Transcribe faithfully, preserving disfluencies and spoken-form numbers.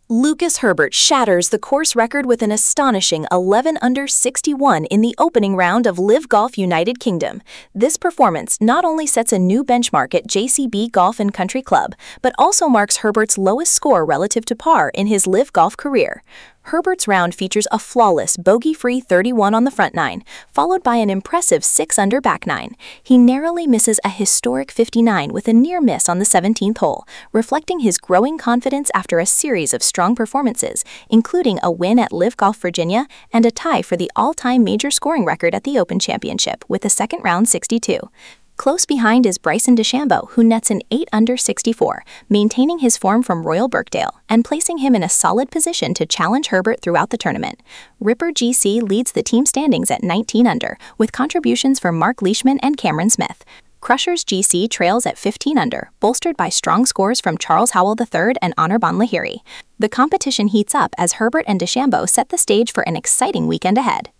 Lucas Herbert shatters the course record with an astonishing eleven under sixty-one in the opening round of Live Golf United Kingdom. This performance not only sets a new benchmark at J C B Golf and Country Club, but also marks Herbert's lowest score relative to par in his Live Golf career. Herbert's round features a flawless, bogey-free thirty-one on the front nine, followed by an impressive six under back nine. He narrowly misses a historic fifty-nine with a near miss on the seventeenth hole, reflecting his growing confidence after a series of strong performances, including a win at Live Golf Virginia and a tie for the all-time major scoring record at the Open Championship with a second round sixty-two. Close behind is Bryson DeChambeau, who nets an eight under sixty-four, maintaining his form from Royal Birkdale and placing him in a solid position to challenge Herbert throughout the tournament. Ripper G C leads the team standings at nineteen under, with contributions from Mark Leishman and Cameron Smith. Crushers G C trails at fifteen under, bolstered by strong scores from Charles Howell the third and Anirban Lahiri. The competition heats up as Herbert and DeChambeau set the stage for an exciting weekend ahead.